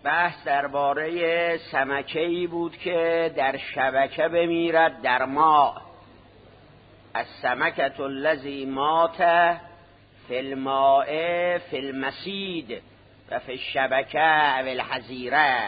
بحث درباره سمکه‌ای بود که در شبکه بمیرد در ماء. السمکة الذی مات فی الماء فی المسید و فی الشبکه و الحظیره.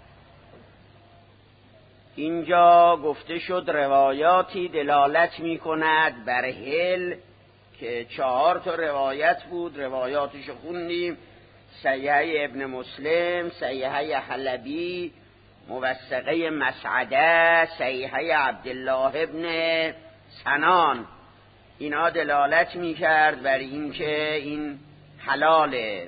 اینجا گفته شد روایاتی دلالت می کند بر هل که 4 روایت بود. روایاتش خوندیم: صحیحه ابن مسلم، صحیحه حلبی، موثقه مسعده، صحیحه عبدالله ابن سنان. اینا دلالت می کرد بر این که این حلاله.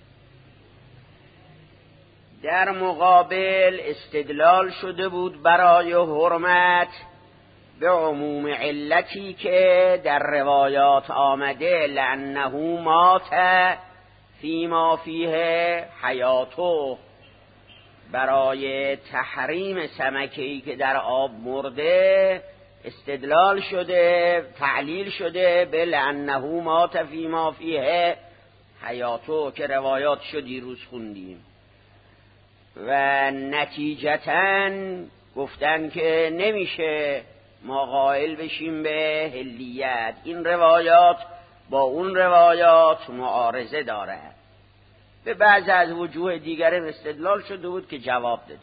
در مقابل استدلال شده بود برای حرمت به عموم علتی که در روایات آمده: لأنه مات فیما فیه حیاته. برای تحریم سمکه‌ای که در آب مرده استدلال شده، تعلیل شده به لأنه مات فیما فیه حیاته که روایاتشو دیروز خوندیم. و نتیجتاً گفتن که نمیشه ما قائل بشیم به حلیت. این روایات با اون روایات معارضه داره. به بعض از وجوه دیگر استدلال شده بود که جواب داد.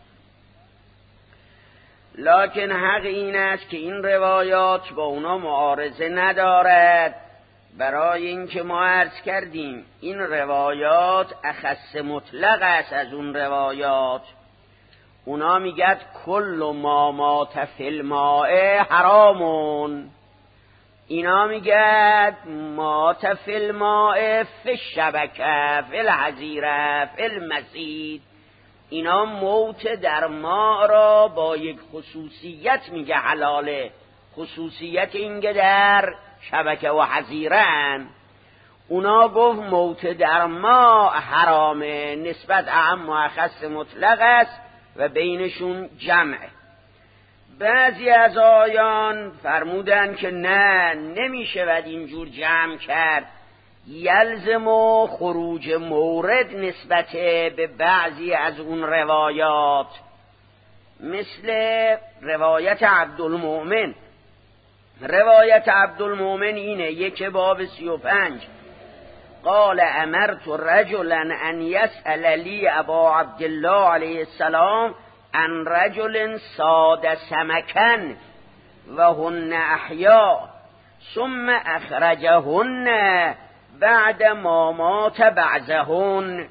لکن حق این است که این روایات با اونا معارضه ندارد، برای اینکه ما عرض کردیم این روایات اخص مطلق است از اون روایات. اونا میگد کل ما مات فی الماء حرامون، اینا میگد مات فی الماء فی الشبکه فی الحظیره فی المسید. اینا موت در ماء را با یک خصوصیت میگه حلاله، خصوصیت اینکه در شبکه و حظیره‌اند. اونا گفت موت در ماء حرامه، نسبت اعم و اخص مطلق است و بینشون جمعه. بعضی از آیان فرمودن که نه، نمیشه ود اینجور جمع کرد، یلزم و خروج مورد نسبت به بعضی از اون روایات، مثل روایت عبدالمؤمن. روایت عبدالمؤمن اینه: 1 باب 35: قال امرت رجلا ان يسأل لي ابا عبدالله علیه السلام عن رجل صاد سمكا وهن احياء ثم اخرجهن بعد ما مات بعضهن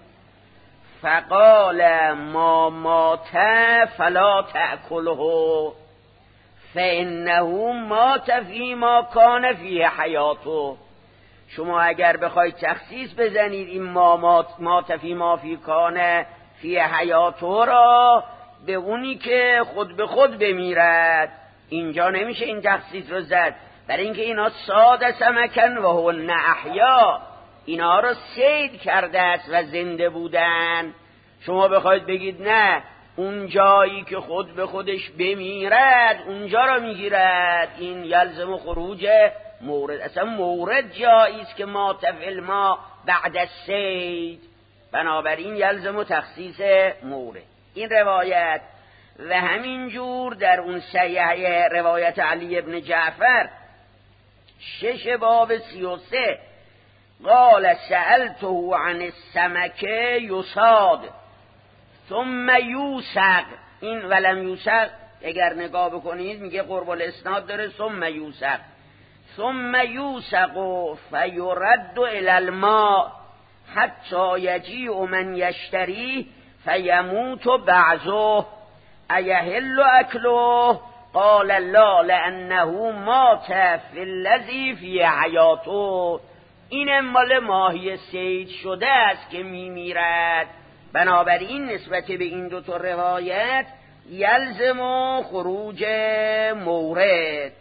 فقال ما مات فلا تأكله فإنه مات فيما كان فيه حياته. شما اگر بخواید تخصیص بزنید این مات فیما فی کان فی حیاته را به اونی که خود به خود بمیرد، اینجا نمیشه این تخصیص رو زد، برای اینکه اینا صاد سمکن و هن احیا، اینا رو صید کرده است و زنده بودن. شما بخواید بگید نه، اون جایی که خود به خودش بمیرد اونجا رو میگیرد، این یلزم خروج مورد. اصلا مورد جایی است که ما تفعل ما بعد الصید، بنابراین یلزم تخصیص مورد. این روایت و همینجور در اون صحیحه روایت علی ابن جعفر 6 باب 33: قال سألته عن السمك یصاد ثم یوسق. این ولم یوسق اگر نگاه بکنید میگه قرب الاسناد داره، ثم یوسق ثم یوسق فیرد الی الماء حتی یجیء من یشتری فیموت بعضه ایحل اکله قال لا لانه مات فی الذی فی حیاته. این مال ماهی صید شده است که میمیرد. بنابراین نسبت به این 2 روایت یلزم و خروج مورد.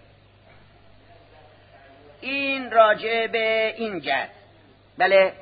این راجع به این جد. بله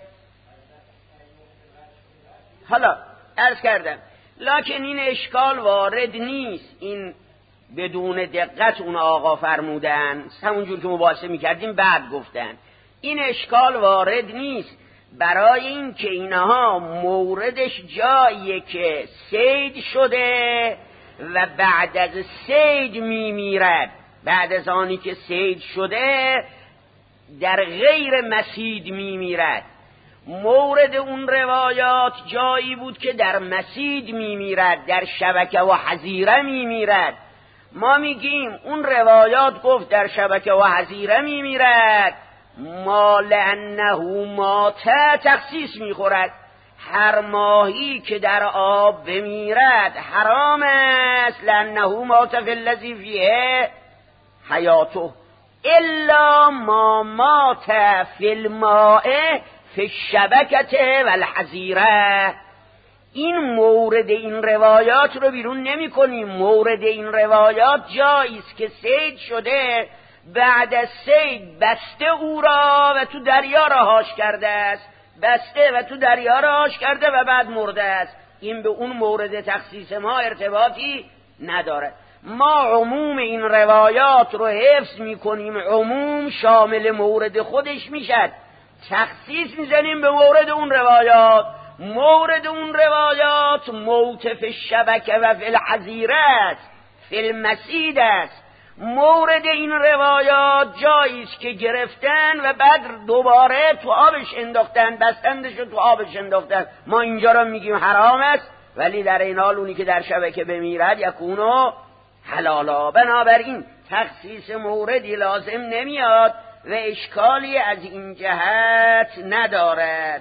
حالا عرض کردم، لکن این اشکال وارد نیست. این بدون دقت اون آقا فرمودن، همونجور که مباحثه میکردیم بعد گفتن این اشکال وارد نیست، برای این که اینها موردش جاییه که صید شده و بعد از صید میمیرد، بعد از آنی که صید شده در غیر مسید میمیرد. مورد اون روایات جایی بود که در مسید میمیرد، در شبکه و حظیره میمیرد. ما میگیم اون روایات گفت در شبکه و حظیره میمیرد، ما لانه مات تخصیص میخورد. هر ماهی که در آب بمیرد حرام است، لانه مات فی الذی فیه حیاته، الا ما مات فی الماء فی الشبکه و الحظیره. این مورد این روایات رو بیرون نمی کنیم. مورد این روایات جایی است که صید شده، بعد از صید بسته او را و تو دریا رهاش کرده است، بسته و تو دریا رهاش کرده و بعد مرده است. این به اون مورد تخصیص ما ارتباطی نداره. ما عموم این روایات رو حفظ می کنیم، عموم شامل مورد خودش میشد، تخصیص میزنیم به مورد اون روایات. مورد اون روایات موت فی الشبکه و فی الحظیره است، فی المسید است. مورد این روایات جایی است که گرفتن و بعد دوباره تو آبش انداختن، بستندش رو تو آبش انداختن. ما اینجا رو میگیم حرام است، ولی در این حال اونی که در شبکه بمیرد یکونو حلالا. بنابراین تخصیص موردی لازم نمیاد و اشکالی از این جهت ندارد.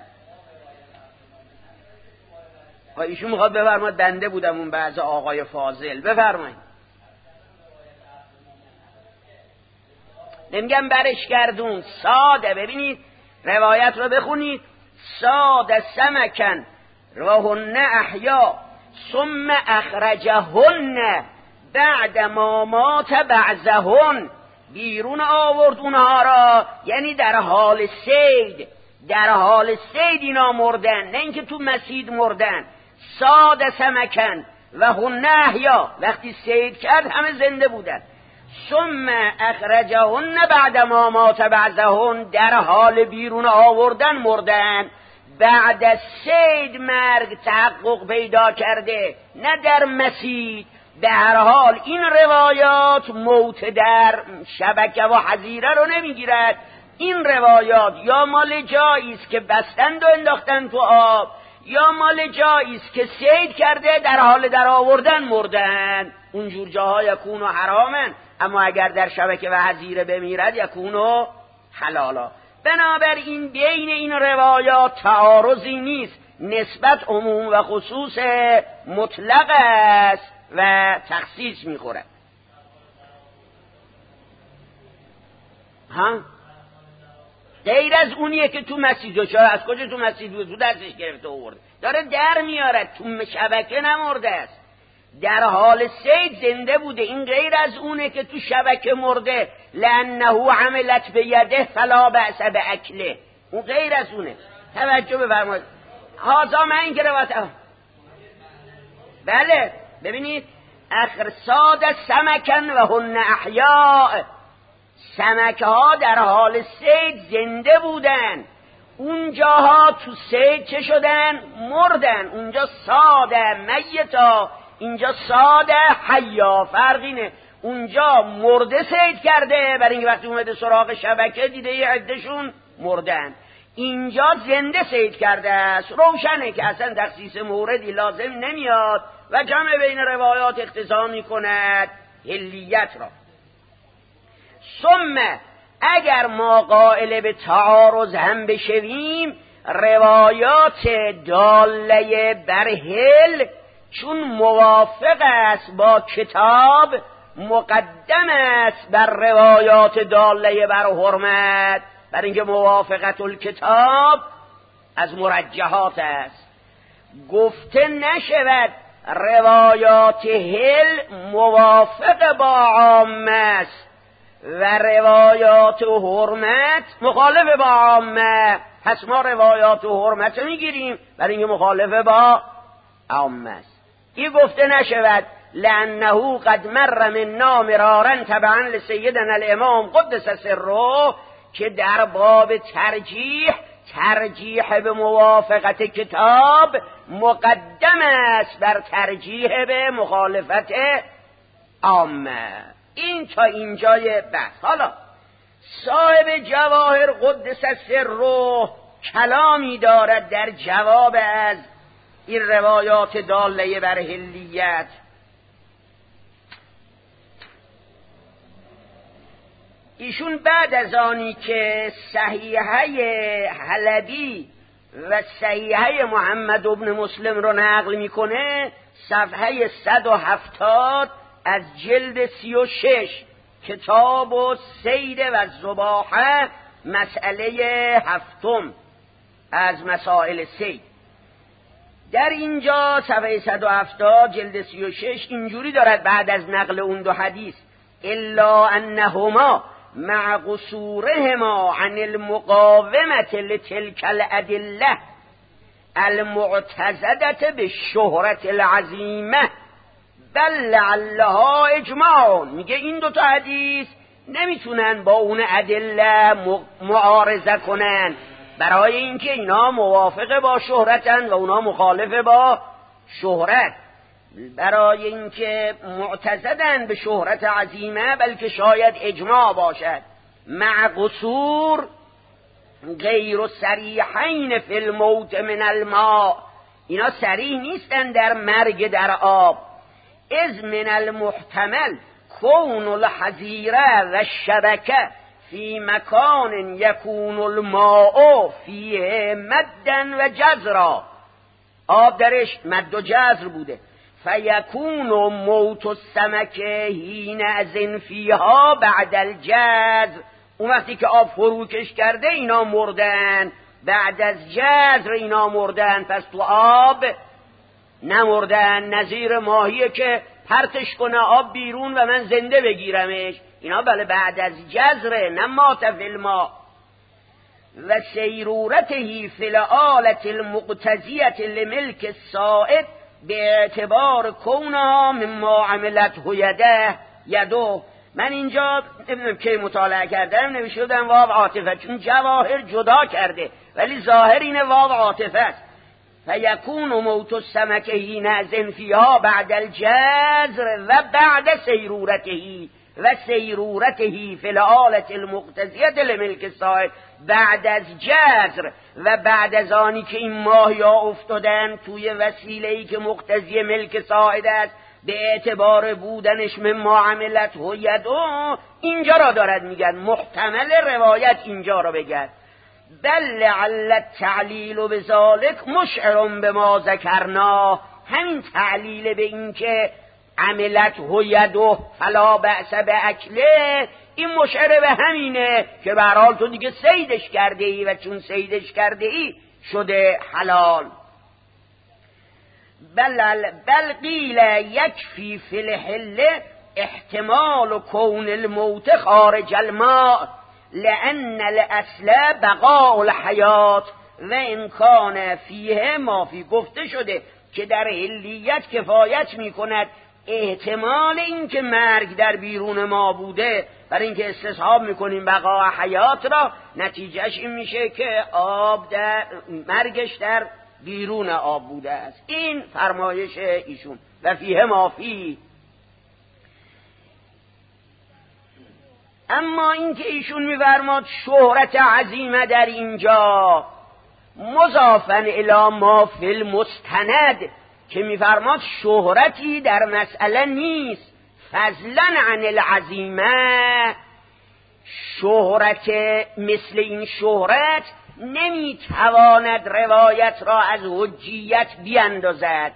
ایشون میخواد بفرماید، بنده بودم اون بعض آقای فاضل، بفرمایید. نمیگم برش گردون، ساده. ببینید روایت رو بخونید. ساده سمکن وهن احیا ثم اخرجهن بعد ما مات بعضهن. بیرون آورد اونها را، یعنی در حال صید، در حال صید اینا مردن، نه اینکه تو مسید مردن. ساده سمکن و هن احیا، وقتی صید کرد همه زنده بودن. ثم اخرجهن بعد ما مات بعضهن، در حال بیرون آوردن مردن. بعد از صید مرگ تحقق پیدا کرده، نه در مسید. به هر حال این روایات موت در شبکه و حظیره رو نمیگیرد. این روایات یا مال جایی است که بستند و انداختن تو آب، یا مال جایی است که صید کرده در حال در آوردن مردن. اونجور جاها یکونو حرامن، اما اگر در شبکه و حظیره بمیرد یکونو حلالا. بنابراین بین این روایات تعارضی نیست، نسبت عموم و خصوص مطلق است و تخصیص میخورد. ها غیر از اونیه که تو مسجد و از کجا تو مسجد بود، تو دستش گرفته آورده داره در میارد، تو شبکه نمرده است، در حال صید زنده بوده. این غیر از اونه که تو شبکه مرده، لانه عملت بیده فلا بأس باکله. اون غیر از اونه. توجه بفرمایید. هازا من این که روایت بله ببینید اخرساد سمکن و هن احیاء، سمک ها در حال صید زنده بودن، اونجاها تو صید چه شدن؟ مردن. اونجا ساده میتا، اینجا ساده حیا. فرق اینه اونجا مرده صید کرده، برای اینکه وقتی اومده سراغ شبکه دیده یه عدهشون مردن، اینجا زنده صید کرده است. روشنه که اصلا تخصیص موردی لازم نمیاد و جمع بین روایات اقتضا میکند حلیت را. ثم اگر ما قائل به تعارض هم بشویم، روایات داله بر حل چون موافق است با کتاب مقدم است بر روایات داله بر حرمت، بر اینکه موافقت الکتاب از مرجحات است. گفته نشود روایات حل موافق با عامه است و روایات حرمت مخالف با عامه، پس ما روایات حرمت میگیریم برای اینکه مخالف با عامه است. این گفته نشود لانه قد مر منا مرارا تبعا لسیدنا الامام قدس سره، که در باب ترجیح ترجیح به موافقت کتاب مقدم است بر ترجیح به مخالفت عامه. این تا اینجای بحث. حالا صاحب جواهر قدس سره کلامی دارد در جواب از این روایات داله بر حلیت. ایشون بعد از آنی که صحیحه حلبی و صحیحه محمد بن مسلم رو نقل میکنه، صفحه 170 از جلد 36 کتاب و سید و الذباحه، مسئله 7 از مسائل سید. در اینجا صفحه 170 جلد 36 اینجوری دارد بعد از نقل اون دو حدیث: الا انهما مع قصورهما عن المقاومة لتلك الأدلة المعتزدة بالشهرة العظیمه بل لعلها اجماع. میگه این دوتا حدیث نمیتونن با اون ادله معارضه کنن، برای اینکه اینا موافق با شهرتن و اونا مخالف با شهرت، برای اینکه معتزدن به شهرت عظیمه، بلکه شاید اجماع باشد. مع قصور غیر صریحین فی الموت من الماء، اینا صریح نیستن در مرگ در آب. اذ من المحتمل کون الحظیره و الشبکه فی مکان یکون الماء فیه مدا و جزرا، آب درش مد و جزر بوده. فیکون موت السمک حینئذ فیها بعد الجزر، اون وقتی که آب فروکش کرده اینا مردن، بعد از جزر اینا مردن، پس تو آب نمردن. نظیر ماهیه که پرتش کنه آب بیرون و من زنده بگیرمش، اینا بله بعد از جزره، نه مات فی الماء. و سیرورته فی الآلة المقتضیة لملک السائد به اعتبار کونها مما عملته یده. من اینجا نمیدونم که مطالعه کردم نوشته بودم واو عاطفه، چون جواهر جدا کرده ولی ظاهر اینه واو عاطفه است. فیکون موت السمک حینئذ فیها بعد الجزر و بعد سیرورته و سیرورته فی الآلة المقتضیة لملک السائد، بعد از جزر و بعد از آنی که این ماهیا افتادن توی وسیله‌ای که مقتضی ملک سائد است به اعتبار بودنش مما عملته یده، اینجا را دارد میگن محتمل روایت اینجا را بگن. بل لعل التعلیل بذالک مشعر بما ذکرنا، همین تعلیل به این که عملته یده فلا بأس باکله، این مشعر به همینه که به هر حال تو دیگه صیدش کرده ای و چون صیدش کرده ای شده حلال. بل قیل یکفی فی الحل احتمال کون الموت خارج الماء لأن الاصل بقاء الحیات و امکان فیه ما فی. گفته شده که در حلیت کفایت می کند احتمال این که مرگ در بیرون ما بوده، برای اینکه استصحاب میکنیم بقاء حیات را، نتیجهش این میشه که آب در مرگش در بیرون آب بوده است. این فرمایش ایشون و فیه ما فی. اما این که ایشون میفرماد شهرت عظیمه در اینجا مضافاً الی ما فی المستند، که میفرماد شهرتی در مسئله نیست فضلا عن العظیمه، شهرت مثل این شهرت نمیتواند روایت را از حجیت بیندازد.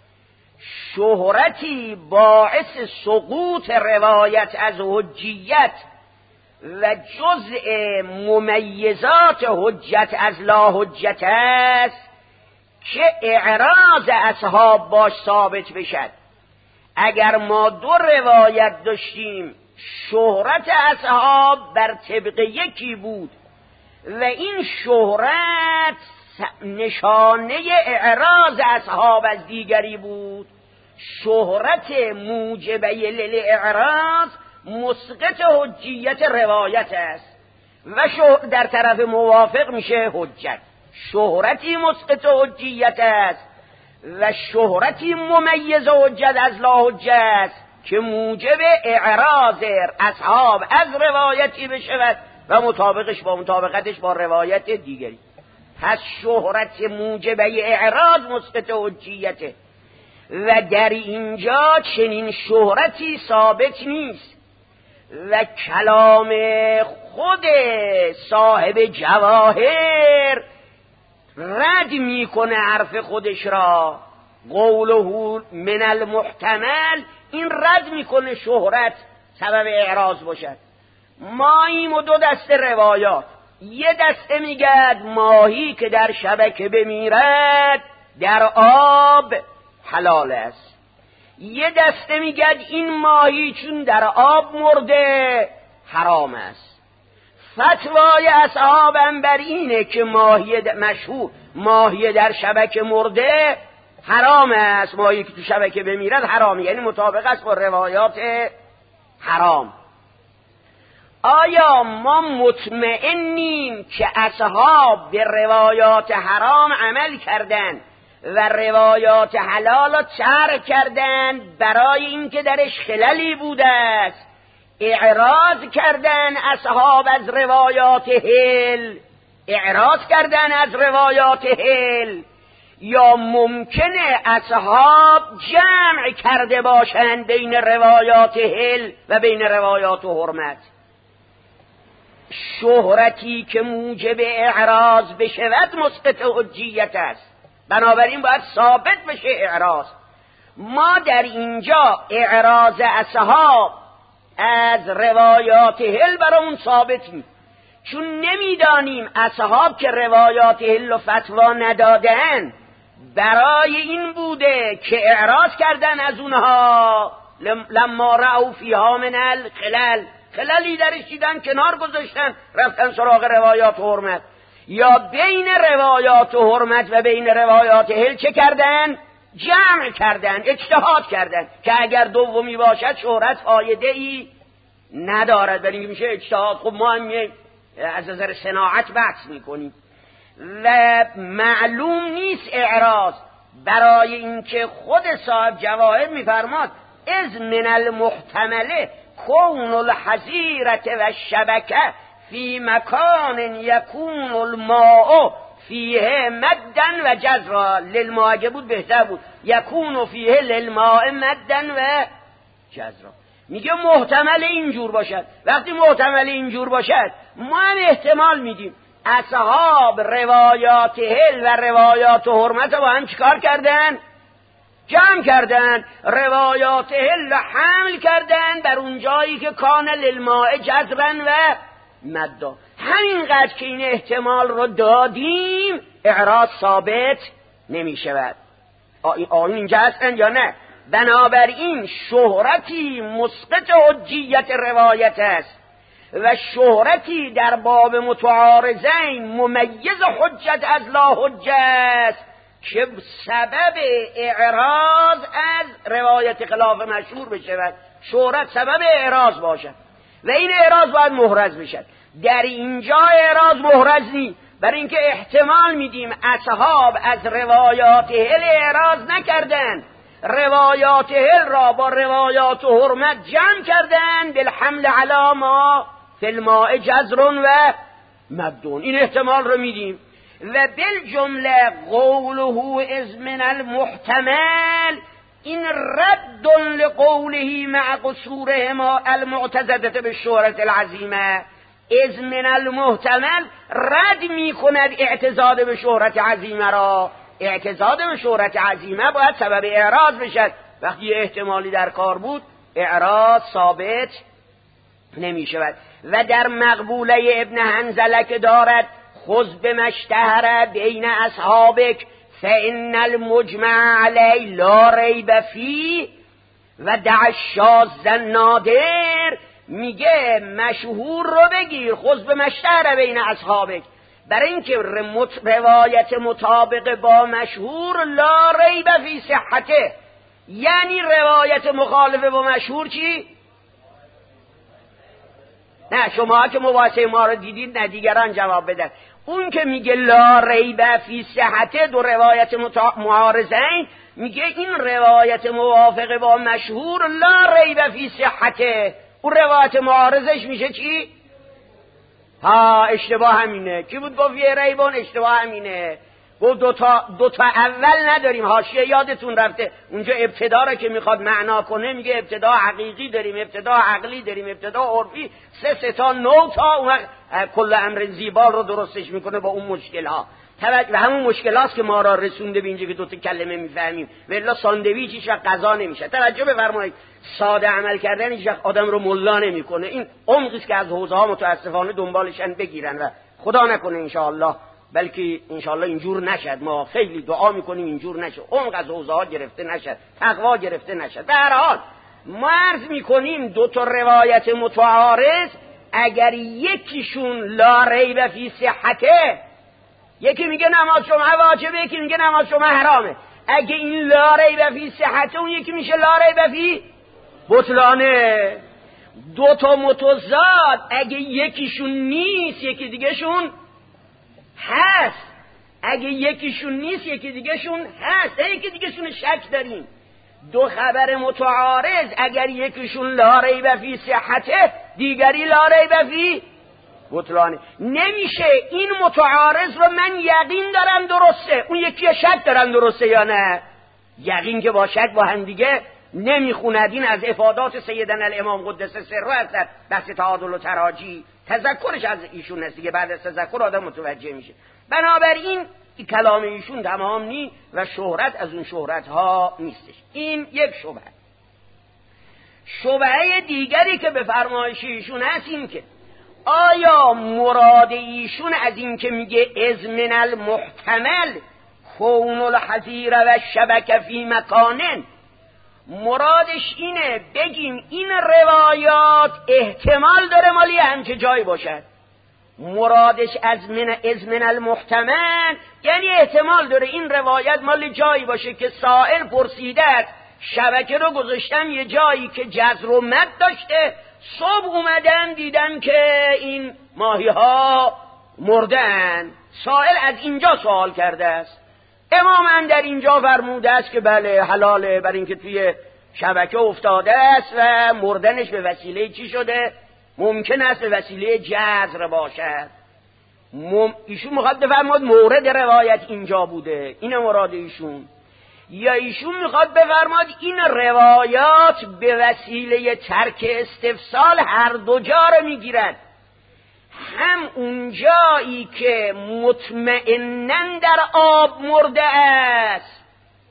شهرتی باعث سقوط روایت از حجیت و جزء ممیزات حجت از لا حجت است که اعراض اصحاب باش ثابت بشد. اگر ما دو روایت داشتیم شهرت اصحاب بر طبق یکی بود و این شهرت نشانه اعراض اصحاب از دیگری بود، شهرت موجبه للاعراض مسقط حجیت روایت است. و در طرف موافق میشه حجت. شهرتی مسقط حجیت است و شهرتی ممیز حجت از لا حجت که موجب اعراض اصحاب از روایتی بشود و مطابقتش با روایت دیگری. پس شهرت موجبه اعراض مسقط حجیته و در اینجا چنین شهرتی ثابت نیست و کلام خود صاحب جواهر رد میکنه حرف خودش را. قوله من المحتمل، این رد میکنه شهرت سبب اعراض باشد. ماییم و دو دسته روایات، یه دسته میگد ماهی که در شبکه بمیرد در آب حلال است، یه دسته میگد این ماهی چون در آب مرده حرام است. فتوای اصحابم بر اینه که ماهی در شبکه مرده حرام است، ماهی که تو شبکه بمیرد حرامه، یعنی مطابق است با روایات حرام. آیا ما مطمئنیم که اصحاب به روایات حرام عمل کردند و روایات حلال را ترک کردند برای اینکه درش خللی بوده است؟ اعراض کردن اصحاب از روایات حل، یا ممکنه اصحاب جمع کرده باشند بین روایات حل و بین روایات حرمت؟ شهرتی که موجب اعراض بشود مسقط حجیت است، بنابراین باید ثابت بشه اعراض. ما در اینجا اعراض اصحاب از روایات حل برامون ثابت نیست، چون نمیدانیم اصحاب که روایات حل و فتوا ندادن برای این بوده که اعراض کردن از اونها لما رأوا فیها من الخلل، خللی درش دیدن کنار گذاشتن رفتن سراغ روایات حرمت، یا بین روایات حرمت و بین روایات حل چه کردن؟ جمع کردن، اجتهاد کردن که اگر دومی باشد شهرت فایده ای ندارد، برای اینکه میشه اجتهاد. خب ما هم از نظر صناعت بحث میکنیم و معلوم نیست اعراض، برای اینکه خود صاحب جواهر میفرماد از من المحتمله کون الحزیرت و الشبکه فی مکان یکون الماء فیه مدن و جزرا، للماء بود بهتر بود، یکون فیه للماء مدن و جزرا. میگه محتمل اینجور باشد. وقتی محتمل اینجور باشد ما هم احتمال میدیم اصحاب روایات حل و روایات حرمت با هم چیکار کردن؟ جمع کردن. روایات حل حمل کردن بر اون جایی که کان للماء جزرا و مدا. همینقدر که این احتمال رو دادیم اعراض ثابت نمی شود. آیین اینجا هستن یا نه؟ بنابراین شهرتی مسقط حجیت روایت است و شهرتی در باب متعارضین ممیز حجت از لا حجت است که سبب اعراض از روایت خلاف مشهور بشود. شهرت سبب اعراض باشد و این اعراض باید محرز بشد. در اینجا اعراض محرز نیست، برای اینکه احتمال میدیم اصحاب از روایات حل اعراض نکردند، روایات حل را با روایات حرمت جمع کردند بالحمل علی ما فی الماء جزر و مدون. این احتمال رو میدیم. و بالجمله قوله از من المحتمل این رد لقوله مع قصورهما المعتزده بالشهرة العظیمه. از من المحتمل رد میکند اعتزاد به شهرت عظیمه را. اعتزاد به شهرت عظیمه باید سبب اعراض بشد. وقتی احتمالی در کار بود اعراض ثابت نمی شود. و در مقبوله ابن حنظله که دارد خذ بمشتهر بین اصحابک فإن المجمع علی لا ریب فیه و دع الشاذ النادر، میگه مشهور رو بگیر، خذ بمشتهر بین اصحابک، برای اینکه روایت مطابق با مشهور لا ریب فی صحته، یعنی روایت مخالفه با مشهور چی؟ نه شما که مباحثه ما رو دیدید، نه دیگران جواب بدن. اون که میگه لا ریب فی صحت، دو روایت معارضین، میگه این روایت موافق با مشهور لا ریب فی صحته، اون روایت معارضش میشه چی؟ ها اشتباه همینه. کی بود گفت یه ریبون؟ اشتباه همینه. گفت دوتا اول نداریم. حاشیه یادتون رفته اونجا ابتدا رو که میخواد معنا کنه میگه ابتدا حقیقی داریم، ابتدا عقلی داریم، ابتدا عرفی، سه تا نو تا اون کل امر زیبا رو درستش میکنه با اون مشکل ها. و همون مشکل هاست که ما را رسونده به اینجا که دوتا کلمه میفهمیم. ولی ساندویچ هیچ وقت غذا نمیشه. توجه بفرمایید، ساده عمل کردن هیچ وقت آدم رو ملا نمیکنه. این عمقی است که از حوزه ها متاسفانه دنبالشن بگیرن و خدا نکنه انشاءالله، بلکه انشاءالله اینجور نشد. ما خیلی دعا میکنیم اینجور نشه، عمق از حوزه ها گرفته نشد، تقوا گرفته نشد. در هر حال ما عرض میکنیم دو تا روایت متعارض اگر یکیشون لا ریب فی صحته، یکی میگه نماز جمعه واجبه، یکی میگه نماز جمعه حرامه، اگه این لا ریب فی صحته اون یکی میشه لا ریب فی بطلانه. دو تا متضاد اگه یکیشون نیست یکی دیگه شون هست، اگه یکیشون نیست یکی دیگه شون هست، یکی دیگه شون شک داریم. دو خبر متعارض اگر یکیشون لا ریب فی صحته دیگری لا ریب فی بطلانه، نمیشه این متعارض رو من یقین دارم درسته، اون یکی شک دارم درسته یا نه. یقین که با شک با هم دیگه نمیخوند. این از افادات سیدنا الامام قدس سره هست. بحث تعادل و تراجی تذکرش از ایشون هست دیگه، بعد از تذکر آدم متوجه میشه. بنابراین کلام ایشون تمام نی و شهرت از اون شهرت ها نیستش. این یک شبهه. شبهه دیگری که به فرمایش ایشون هست این که آیا مراد ایشون از این که میگه از من المحتمل کون الحظیر و شبک فی مکانن، مرادش اینه بگیم این روایات احتمال داره مالی همچه جایی باشد؟ مرادش از من المحتمل یعنی احتمال داره این روایت مال جایی باشه که سائل پرسیده شبکه رو گذاشتم یه جایی که جزر و مد داشته، صبح اومدن دیدن که این ماهی ها مردن. سائل از اینجا سوال کرده است. امام اندر اینجا فرموده است که بله حلاله، برای اینکه توی شبکه افتاده است و مردنش به وسیله چی شده؟ ممکن است به وسیله جزر باشد. ایشون میخواد بفرماد مورد روایت اینجا بوده، این مراد ایشون، یا ایشون میخواد بفرماد این روایات به وسیله ترک استفسال هر دو جا رو میگیرد، هم اونجایی که مطمئنن در آب مرده است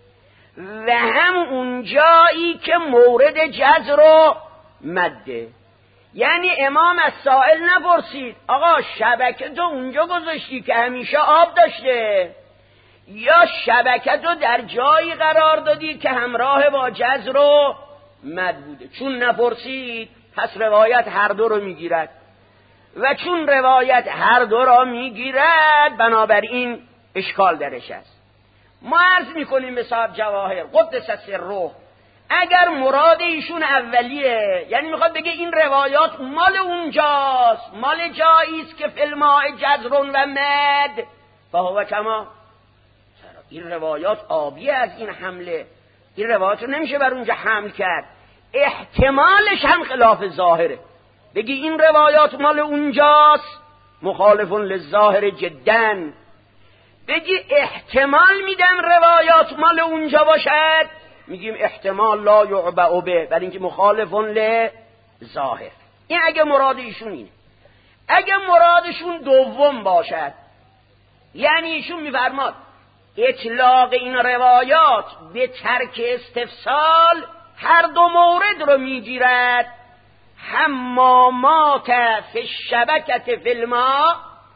و هم اونجایی که مورد جزر و مده. یعنی امام از سائل نپرسید آقا شبکه تو اونجا گذاشتی که همیشه آب داشته، یا شبکه تو در جایی قرار دادی که همراه با جزر و مد بوده. چون نپرسید پس روایت هر دو رو میگیرد، و چون روایت هر دو را میگیرد بنابراین اشکال درش است. ما عرض میکنیم به صاحب جواهر قدس سره، اگر مراد ایشون اولیه یعنی میخواد بگه این روایات مال اونجاست، مال جاییست که فیلماء جزرون و مد، فهو کما، این روایات آبیه از این حمله، این روایات رو نمیشه بر اونجا حمل کرد. احتمالش هم خلاف ظاهره، بگی این روایات مال اونجاست مخالف للظاهر جدن، بگی احتمال میدم روایات مال اونجا باشد، میگیم احتمال لا یعبأ به، برای اینکه مخالف للظاهر. این اگه مراد ایشون اینه. اگه مرادشون دوم باشد یعنی ایشون میفرماد اطلاق این روایات به ترک استفسال هر دو مورد رو میگیرد، حمامات فی الشبکة فی الماء،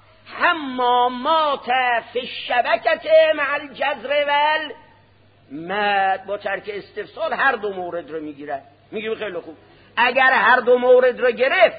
حمامات فی الشبکة مع الجزر والمد، با ترک استفسال هر دو مورد رو میگیرد. میگیم خیلی خوب، اگر هر دو مورد رو گرفت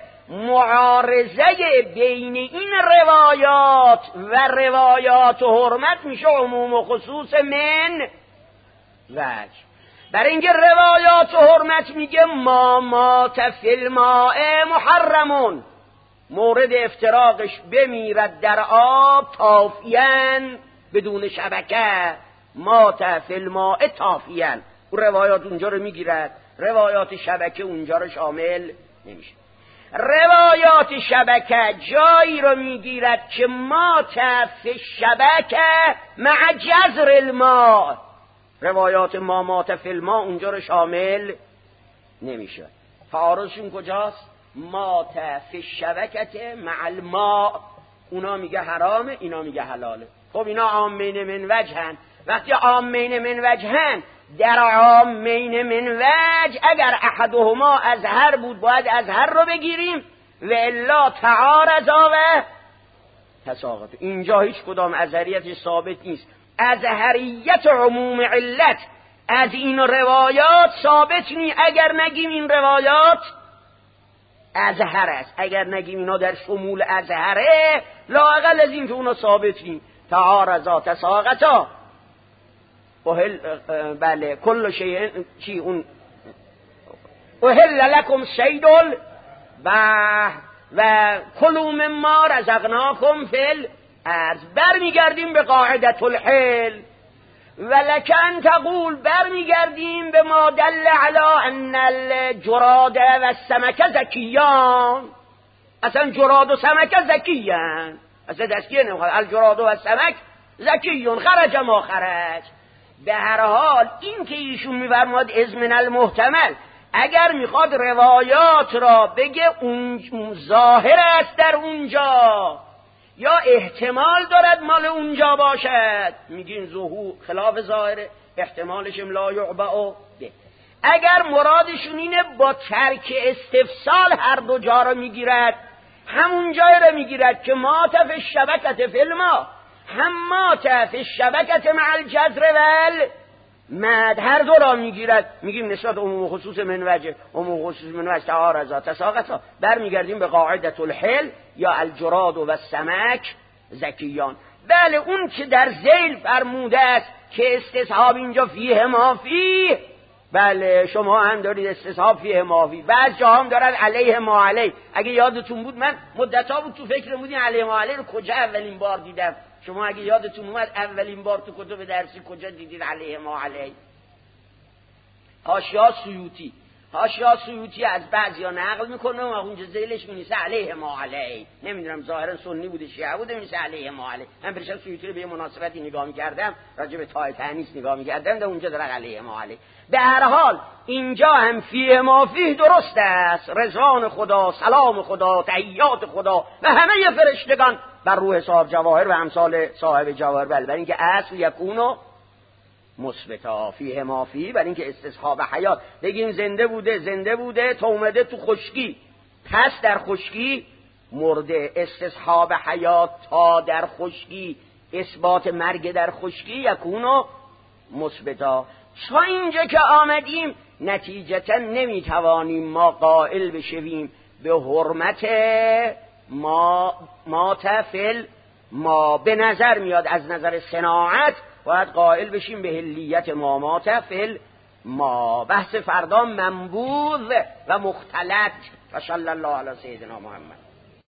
معارضه بین این روایات و روایات حرمت میشه عموم و خصوص من وجه. برای اینکه روایات حرمت میگه ما مات فی الماء محرمون، مورد افتراقش بمیرد در آب طافیاً بدون شبکه، مات فی الماء طافیاً. اون روایات اونجا رو میگیرد، روایات شبکه اونجا رو شامل نمیشه. روایات شبکه جایی رو میگیرد که مات فی الشبکه مع جزر الماء، روایات ما مات فی الماء اونجا رو شامل نمیشه. تعارضشون کجاست؟ مات فی الشبکه مع الماء، اونا میگه حرامه، اینا میگه حلاله. خب اینا عامین من وجهن. وقتی عامین من وجهن، در عامین من وجه اگر احدهما ازهر بود باید ازهر رو بگیریم و الا تعارضا و تساقط. اینجا هیچ کدام ازهریت ثابت نیست. ازهریت عموم علت از این روایات ثابت نیست. اگر نگیم این روایات ازهر است، اگر نگیم اینا در شمول ازهره، لااقل از این که اونا ثابت نیست. تعارضا تساقطا، بله کل شیء چی اون احل لکم صید البحر و کلوا مما رزقناکم فی الارض. برمیگردیم به قاعدة الحل. ولکن تقول، برمیگردیم به ما دل علی ان الجراد و السمک زکیان. اصلا جراد و سمک زکیان، اصلا دستگیر نمیخواد. الجراد و السمک زکیون خرج ما خرج. به هر حال این که ایشون می‌فرماد از من المحتمل، اگر میخواد روایات را بگه اون ظاهر است در اونجا یا احتمال دارد مال اونجا باشد، میگین ظهور خلاف ظاهره، احتمالش لا یعبأ به. اگر مرادشون اینه با ترک استفسال هر دو جا را میگیرد، همون جای را میگیرد که ما تف الشبکة فی الماء، هم ما تف الشبکة مع الجزر والمد، هر دو را میگیرد. میگیم نسبت عموم و خصوص من وجه، عموم و خصوص من وجه تعارضا تساقطا. برمیگردیم به قاعدة الحل یا الجراد و السمک زکیان. بله اون که در ذیل فرموده است که استصحاب اینجا فیه ما فیه، بله شما هم دارید استصحاب فیه ما فیه، بعض جا هم دارد علیه ما علیه. اگه یادتون بود من مدت‌ها بود تو فکر بودین علیه ما علیه رو کجا اولین بار دیدم. شما اگه یادتون اومد اولین بار تو کتب درسی کجا دیدید علیه ما علیه؟ حاشیه سیوطی، حاشیه سیوطی از بعضیا نقل میکنه و اونجا ذیلش می‌نویسه علیه ما علیه. نمیدونم ظاهرا سنی بوده شیعه بوده می‌نویسه علیه ما علیه. من پرشم سیوطی رو به مناسبتی نگاه می‌کردم، راجع به تای تنیس نگاه می‌کردم، در اونجا داره علیه ما علیه. به هر حال اینجا هم فیه ما فیه درست است. رضوان خدا، سلام خدا، تحیات خدا و همه فرشتگان بر روح صاحب جواهر و امثال صاحب جواهر. بل اینکه اصل یکونو مثبتا فیه ما فیه، برای اینکه استصحاب حیات بگیم زنده بوده، زنده بوده تا اومده تو خشکی، پس در خشکی مرده. استصحاب حیات تا در خشکی، اثبات مرگ در خشکی یکونو مثبتا. تا اینجا که آمدیم نتیجتا نمیتوانیم ما قائل بشویم به حرمت ما تفل ما. به نظر میاد از نظر صناعت باید قائل بشیم به حلیت ما تفل ما. بحث فردا منبوذ و مختلط. و صلی الله علی سیدنا محمد.